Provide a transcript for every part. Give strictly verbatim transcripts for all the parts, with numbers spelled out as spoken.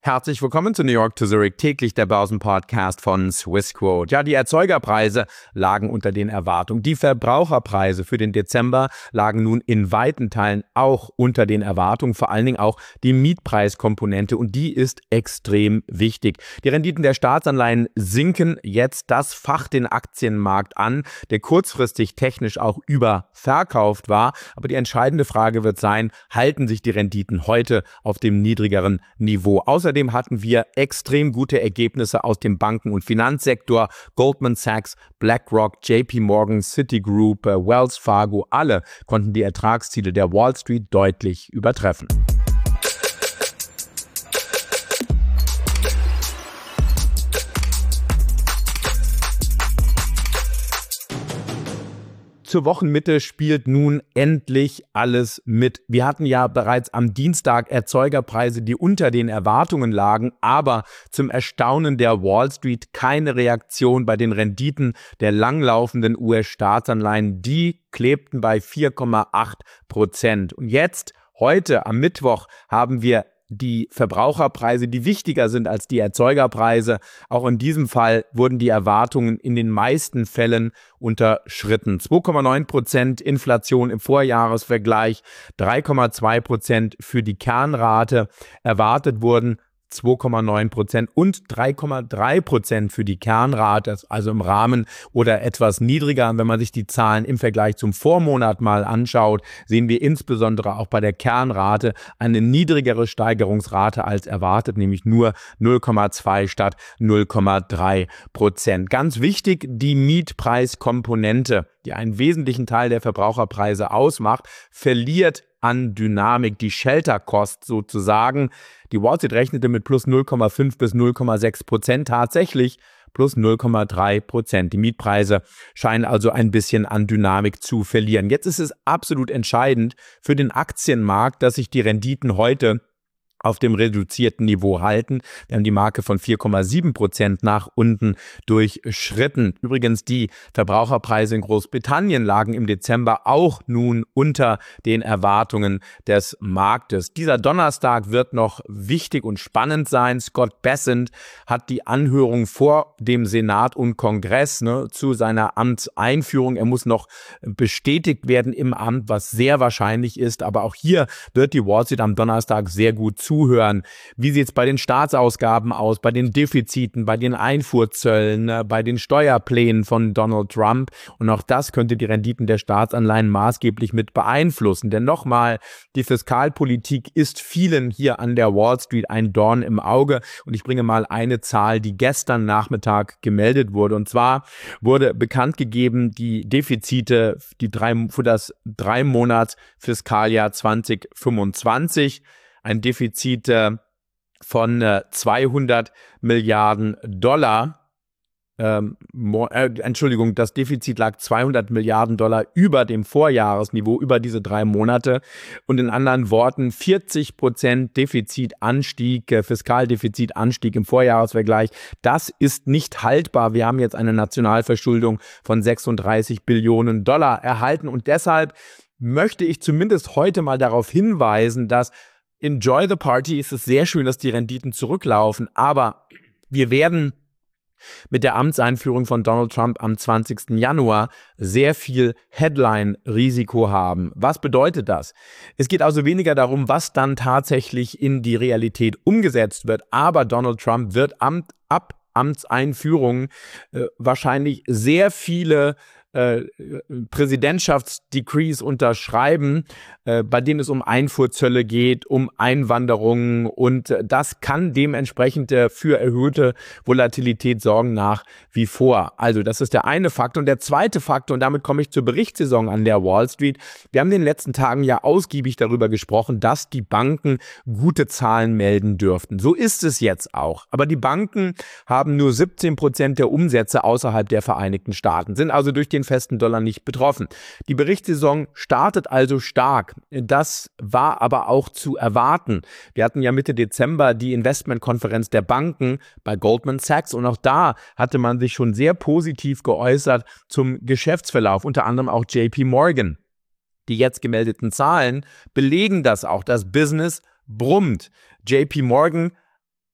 Herzlich willkommen zu New York to Zurich, täglich der Börsenpodcast von Swissquote. Ja, die Erzeugerpreise lagen unter den Erwartungen. Die Verbraucherpreise für den Dezember lagen nun in weiten Teilen auch unter den Erwartungen, vor allen Dingen auch die Mietpreiskomponente, und die ist extrem wichtig. Die Renditen der Staatsanleihen sinken jetzt, das facht den Aktienmarkt an, der kurzfristig technisch auch überverkauft war. Aber die entscheidende Frage wird sein, halten sich die Renditen heute auf dem niedrigeren Niveau? Außerdem Außerdem hatten wir extrem gute Ergebnisse aus dem Banken- und Finanzsektor. Goldman Sachs, BlackRock, J P Morgan, Citigroup, Wells Fargo, alle konnten die Ertragsziele der Wall Street deutlich übertreffen. Zur Wochenmitte spielt nun endlich alles mit. Wir hatten ja bereits am Dienstag Erzeugerpreise, die unter den Erwartungen lagen, aber zum Erstaunen der Wall Street keine Reaktion bei den Renditen der langlaufenden U S-Staatsanleihen. Die klebten bei vier Komma acht Prozent. Und jetzt, heute am Mittwoch, haben wir die Verbraucherpreise, die wichtiger sind als die Erzeugerpreise. Auch in diesem Fall wurden die Erwartungen in den meisten Fällen unterschritten. zwei Komma neun Prozent Inflation im Vorjahresvergleich, drei Komma zwei Prozent für die Kernrate. Erwartet wurden zwei Komma neun Prozent und drei Komma drei Prozent für die Kernrate, also im Rahmen oder etwas niedriger. Wenn man sich die Zahlen im Vergleich zum Vormonat mal anschaut, sehen wir insbesondere auch bei der Kernrate eine niedrigere Steigerungsrate als erwartet, nämlich nur null Komma zwei statt null Komma drei Prozent. Ganz wichtig, die Mietpreiskomponente, die einen wesentlichen Teil der Verbraucherpreise ausmacht, verliert an Dynamik, die Shelter Cost sozusagen. Die Wall Street rechnete mit plus null Komma fünf bis null Komma sechs Prozent, tatsächlich plus null Komma drei Prozent. Die Mietpreise scheinen also ein bisschen an Dynamik zu verlieren. Jetzt ist es absolut entscheidend für den Aktienmarkt, dass sich die Renditen heute auf dem reduzierten Niveau halten. Wir haben die Marke von vier Komma sieben Prozent nach unten durchschritten. Übrigens, die Verbraucherpreise in Großbritannien lagen im Dezember auch nun unter den Erwartungen des Marktes. Dieser Donnerstag wird noch wichtig und spannend sein. Scott Bessent hat die Anhörung vor dem Senat und Kongress ne, zu seiner Amtseinführung. Er muss noch bestätigt werden im Amt, was sehr wahrscheinlich ist. Aber auch hier wird die Wall Street am Donnerstag sehr gut zuhören. Wie sieht es bei den Staatsausgaben aus, bei den Defiziten, bei den Einfuhrzöllen, bei den Steuerplänen von Donald Trump? Und auch das könnte die Renditen der Staatsanleihen maßgeblich mit beeinflussen. Denn nochmal, die Fiskalpolitik ist vielen hier an der Wall Street ein Dorn im Auge. Und ich bringe mal eine Zahl, die gestern Nachmittag gemeldet wurde. Und zwar wurde bekannt gegeben, die Defizite die drei, für das Drei-Monats-Fiskaljahr zwanzig fünfundzwanzig. Ein Defizit äh, von äh, zweihundert Milliarden Dollar. Ähm, äh, Entschuldigung, das Defizit lag zweihundert Milliarden Dollar über dem Vorjahresniveau, über diese drei Monate. Und in anderen Worten, vierzig Prozent Defizitanstieg, äh, Fiskaldefizitanstieg im Vorjahresvergleich. Das ist nicht haltbar. Wir haben jetzt eine Nationalverschuldung von sechsunddreißig Billionen Dollar erhalten. Und deshalb möchte ich zumindest heute mal darauf hinweisen, dass Enjoy the Party, ist es sehr schön, dass die Renditen zurücklaufen, aber wir werden mit der Amtseinführung von Donald Trump am zwanzigsten Januar sehr viel Headline-Risiko haben. Was bedeutet das? Es geht also weniger darum, was dann tatsächlich in die Realität umgesetzt wird, aber Donald Trump wird am, ab Amtseinführung äh, wahrscheinlich sehr viele Äh, Präsidentschaftsdecrees unterschreiben, äh, bei denen es um Einfuhrzölle geht, um Einwanderung, und äh, das kann dementsprechend äh, für erhöhte Volatilität sorgen nach wie vor. Also das ist der eine Faktor. Und der zweite Faktor, und damit komme ich zur Berichtssaison an der Wall Street. Wir haben in den letzten Tagen ja ausgiebig darüber gesprochen, dass die Banken gute Zahlen melden dürften. So ist es jetzt auch. Aber die Banken haben nur siebzehn Prozent der Umsätze außerhalb der Vereinigten Staaten, sind also durch den festen Dollar nicht betroffen. Die Berichtssaison startet also stark. Das war aber auch zu erwarten. Wir hatten ja Mitte Dezember die Investmentkonferenz der Banken bei Goldman Sachs, und auch da hatte man sich schon sehr positiv geäußert zum Geschäftsverlauf, unter anderem auch J P Morgan. Die jetzt gemeldeten Zahlen belegen das auch. Das Business brummt. J P Morgan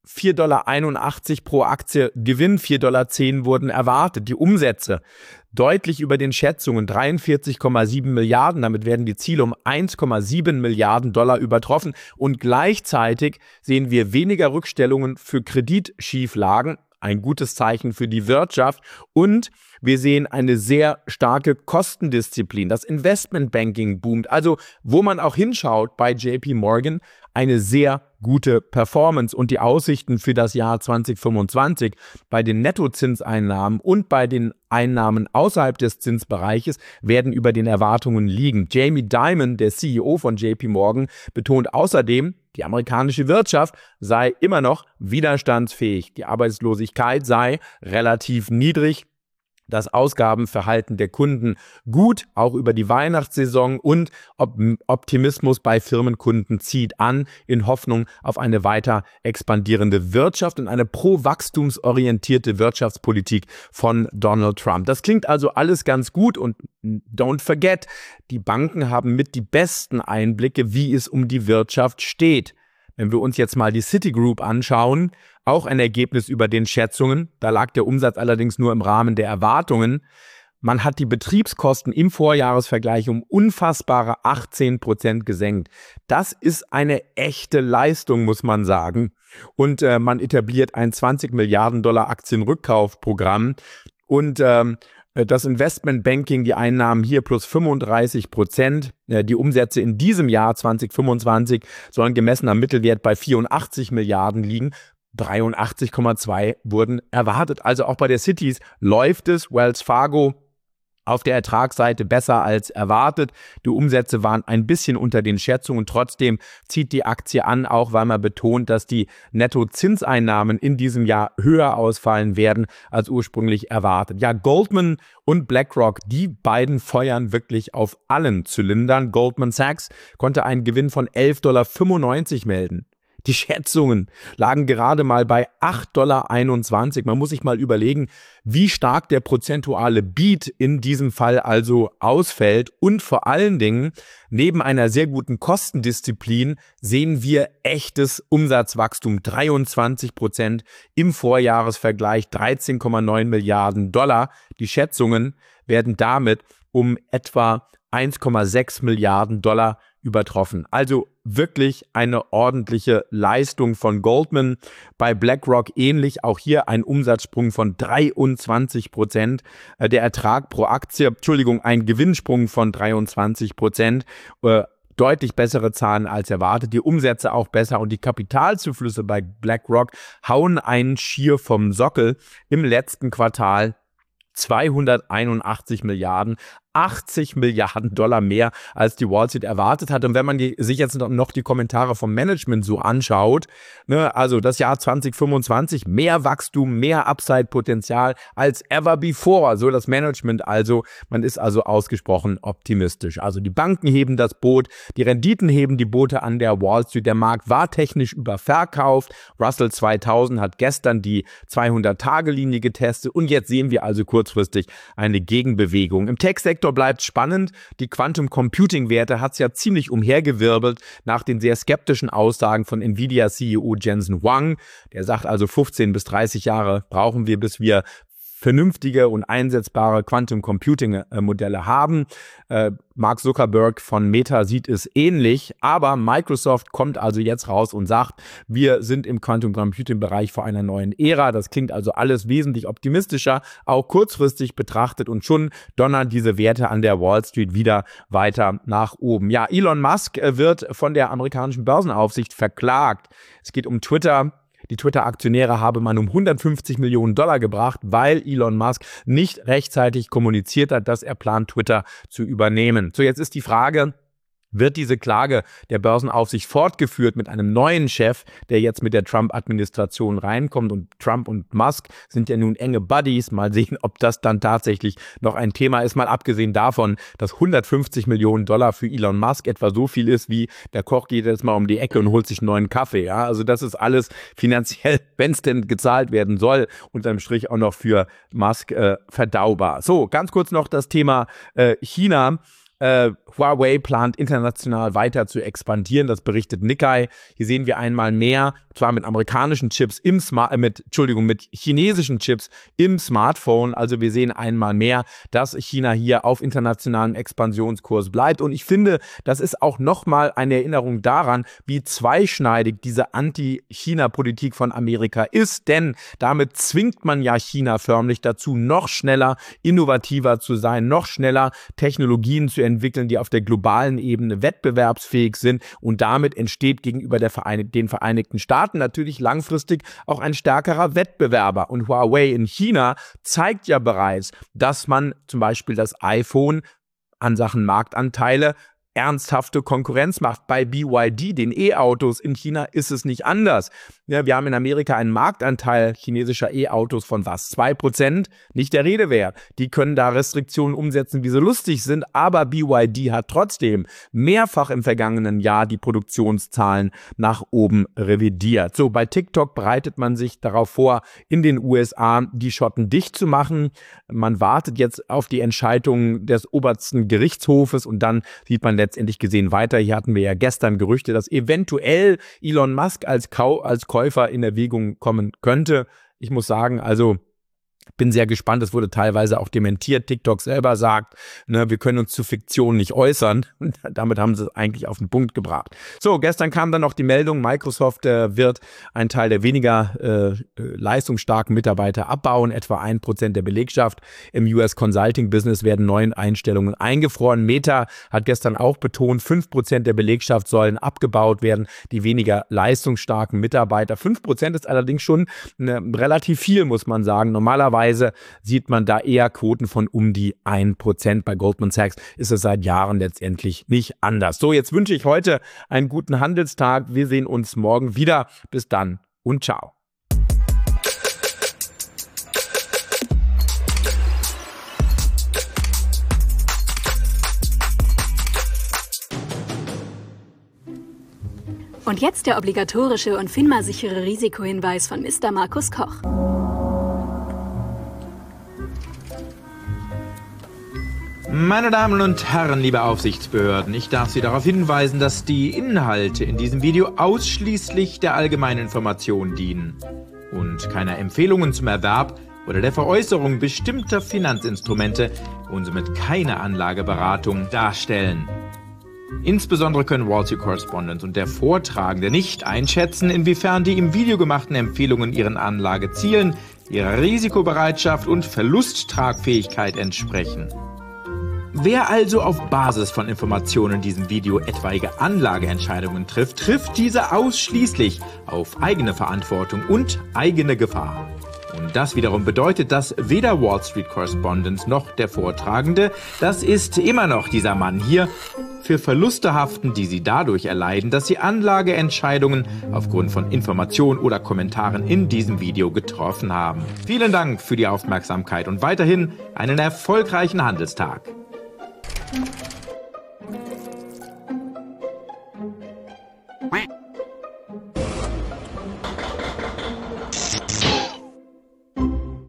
vier Komma einundachtzig Dollar pro Aktie Gewinn, vier Komma zehn Dollar wurden erwartet. Die Umsätze deutlich über den Schätzungen, dreiundvierzig Komma sieben Milliarden. Damit werden die Ziele um eins Komma sieben Milliarden Dollar übertroffen. Und gleichzeitig sehen wir weniger Rückstellungen für Kreditschieflagen. Ein gutes Zeichen für die Wirtschaft. Und wir sehen eine sehr starke Kostendisziplin. Das Investmentbanking boomt. Also, wo man auch hinschaut bei J P Morgan, eine sehr gute Performance. Und die Aussichten für das Jahr zwanzig fünfundzwanzig bei den Nettozinseinnahmen und bei den Einnahmen außerhalb des Zinsbereiches werden über den Erwartungen liegen. Jamie Dimon, der C E O von J P Morgan, betont außerdem, die amerikanische Wirtschaft sei immer noch widerstandsfähig. Die Arbeitslosigkeit sei relativ niedrig. Das Ausgabenverhalten der Kunden gut, auch über die Weihnachtssaison, und Optimismus bei Firmenkunden zieht an in Hoffnung auf eine weiter expandierende Wirtschaft und eine pro-wachstumsorientierte Wirtschaftspolitik von Donald Trump. Das klingt also alles ganz gut und don't forget, die Banken haben mit die besten Einblicke, wie es um die Wirtschaft steht. Wenn wir uns jetzt mal die Citigroup anschauen, auch ein Ergebnis über den Schätzungen, da lag der Umsatz allerdings nur im Rahmen der Erwartungen. Man hat die Betriebskosten im Vorjahresvergleich um unfassbare achtzehn Prozent gesenkt. Das ist eine echte Leistung, muss man sagen. Und äh, man etabliert ein zwanzig Milliarden Dollar Aktienrückkaufprogramm und ähm, das Investmentbanking, die Einnahmen hier plus fünfunddreißig Prozent. Die Umsätze in diesem Jahr zwanzig fünfundzwanzig sollen gemessen am Mittelwert bei vierundachtzig Milliarden liegen. dreiundachtzig Komma zwei wurden erwartet. Also auch bei der Cities läuft es. Wells Fargo auf der Ertragsseite besser als erwartet. Die Umsätze waren ein bisschen unter den Schätzungen. Trotzdem zieht die Aktie an, auch weil man betont, dass die Nettozinseinnahmen in diesem Jahr höher ausfallen werden als ursprünglich erwartet. Ja, Goldman und BlackRock, die beiden feuern wirklich auf allen Zylindern. Goldman Sachs konnte einen Gewinn von elf Komma fünfundneunzig Dollar melden. Die Schätzungen lagen gerade mal bei acht Komma einundzwanzig Dollar. Man muss sich mal überlegen, wie stark der prozentuale Beat in diesem Fall also ausfällt. Und vor allen Dingen, neben einer sehr guten Kostendisziplin sehen wir echtes Umsatzwachstum. dreiundzwanzig Prozent im Vorjahresvergleich, dreizehn Komma neun Milliarden Dollar. Die Schätzungen werden damit um etwa eins Komma sechs Milliarden Dollar übertroffen. Also wirklich eine ordentliche Leistung von Goldman. Bei BlackRock ähnlich, auch hier ein Umsatzsprung von dreiundzwanzig Prozent. Der Ertrag pro Aktie, Entschuldigung, ein Gewinnsprung von dreiundzwanzig Prozent. Äh, deutlich bessere Zahlen als erwartet. Die Umsätze auch besser und die Kapitalzuflüsse bei BlackRock hauen einen schier vom Sockel. Im letzten Quartal zweihunderteinundachtzig Milliarden, achtzig Milliarden Dollar mehr, als die Wall Street erwartet hat. Und wenn man die, sich jetzt noch die Kommentare vom Management so anschaut, ne, also das Jahr zwanzig fünfundzwanzig, mehr Wachstum, mehr Upside-Potenzial als ever before. So das Management also. Man ist also ausgesprochen optimistisch. Also die Banken heben das Boot, die Renditen heben die Boote an der Wall Street. Der Markt war technisch überverkauft. Russell zweitausend hat gestern die zweihundert-Tage-Linie getestet und jetzt sehen wir also kurzfristig eine Gegenbewegung. Im Tech-Sektor bleibt spannend. Die Quantum Computing Werte hat es ja ziemlich umhergewirbelt nach den sehr skeptischen Aussagen von Nvidia C E O Jensen Huang. Der sagt also, fünfzehn bis dreißig Jahre brauchen wir, bis wir vernünftige und einsetzbare Quantum Computing Modelle haben. Äh, Mark Zuckerberg von Meta sieht es ähnlich, aber Microsoft kommt also jetzt raus und sagt, wir sind im Quantum Computing Bereich vor einer neuen Ära. Das klingt also alles wesentlich optimistischer, auch kurzfristig betrachtet, und schon donnern diese Werte an der Wall Street wieder weiter nach oben. Ja, Elon Musk wird von der amerikanischen Börsenaufsicht verklagt. Es geht um Twitter. Die Twitter-Aktionäre habe man um hundertfünfzig Millionen Dollar gebracht, weil Elon Musk nicht rechtzeitig kommuniziert hat, dass er plant, Twitter zu übernehmen. So, jetzt ist die Frage: Wird diese Klage der Börsenaufsicht fortgeführt mit einem neuen Chef, der jetzt mit der Trump-Administration reinkommt? Und Trump und Musk sind ja nun enge Buddies. Mal sehen, ob das dann tatsächlich noch ein Thema ist. Mal abgesehen davon, dass hundertfünfzig Millionen Dollar für Elon Musk etwa so viel ist, wie der Koch geht jetzt mal um die Ecke und holt sich einen neuen Kaffee. Ja? Also das ist alles finanziell, wenn es denn gezahlt werden soll, unterm Strich auch noch für Musk äh, verdaubar. So, ganz kurz noch das Thema äh, China. Äh, Huawei plant international weiter zu expandieren, das berichtet Nikkei. Hier sehen wir einmal mehr, zwar mit amerikanischen Chips im Smart, äh, mit, Entschuldigung, mit chinesischen Chips im Smartphone. Also wir sehen einmal mehr, dass China hier auf internationalen Expansionskurs bleibt. Und ich finde, das ist auch nochmal eine Erinnerung daran, wie zweischneidig diese Anti-China-Politik von Amerika ist. Denn damit zwingt man ja China förmlich dazu, noch schneller, innovativer zu sein, noch schneller Technologien zu entwickeln, die auf der globalen Ebene wettbewerbsfähig sind, und damit entsteht gegenüber der Vereinig- den Vereinigten Staaten natürlich langfristig auch ein stärkerer Wettbewerber. Und Huawei in China zeigt ja bereits, dass man zum Beispiel das iPhone an Sachen Marktanteile ernsthafte Konkurrenz macht. Bei B Y D, den E-Autos in China, ist es nicht anders. Ja, wir haben in Amerika einen Marktanteil chinesischer E-Autos von was? zwei Prozent? Nicht der Rede wert. Die können da Restriktionen umsetzen, wie sie lustig sind, aber B Y D hat trotzdem mehrfach im vergangenen Jahr die Produktionszahlen nach oben revidiert. So, bei TikTok bereitet man sich darauf vor, in den U S A die Schotten dicht zu machen. Man wartet jetzt auf die Entscheidung des obersten Gerichtshofes und dann sieht man letztendlich gesehen weiter. Hier hatten wir ja gestern Gerüchte, dass eventuell Elon Musk als, Kau als Käufer in Erwägung kommen könnte. Ich muss sagen, also bin sehr gespannt, es wurde teilweise auch dementiert. TikTok selber sagt, ne, wir können uns zu Fiktion nicht äußern. Und damit haben sie es eigentlich auf den Punkt gebracht. So, gestern kam dann noch die Meldung, Microsoft äh, wird einen Teil der weniger äh, leistungsstarken Mitarbeiter abbauen. Etwa ein Prozent der Belegschaft im U S Consulting-Business werden neuen Einstellungen eingefroren. Meta hat gestern auch betont, fünf Prozent der Belegschaft sollen abgebaut werden, die weniger leistungsstarken Mitarbeiter. fünf Prozent ist allerdings schon ne, relativ viel, muss man sagen. Normalerweise sieht man da eher Quoten von um die ein Prozent. Bei Goldman Sachs ist es seit Jahren letztendlich nicht anders. So, jetzt wünsche ich heute einen guten Handelstag. Wir sehen uns morgen wieder. Bis dann und ciao. Und jetzt der obligatorische und FINMA-sichere Risikohinweis von Mister Markus Koch. Meine Damen und Herren, liebe Aufsichtsbehörden, ich darf Sie darauf hinweisen, dass die Inhalte in diesem Video ausschließlich der allgemeinen Information dienen und keiner Empfehlungen zum Erwerb oder der Veräußerung bestimmter Finanzinstrumente und somit keine Anlageberatung darstellen. Insbesondere können Wall Street Correspondent und der Vortragende nicht einschätzen, inwiefern die im Video gemachten Empfehlungen ihren Anlagezielen, ihrer Risikobereitschaft und Verlusttragfähigkeit entsprechen. Wer also auf Basis von Informationen in diesem Video etwaige Anlageentscheidungen trifft, trifft diese ausschließlich auf eigene Verantwortung und eigene Gefahr. Und das wiederum bedeutet, dass weder Wall Street Correspondent noch der Vortragende, das ist immer noch dieser Mann hier, für Verluste haften, die sie dadurch erleiden, dass sie Anlageentscheidungen aufgrund von Informationen oder Kommentaren in diesem Video getroffen haben. Vielen Dank für die Aufmerksamkeit und weiterhin einen erfolgreichen Handelstag. Thank you.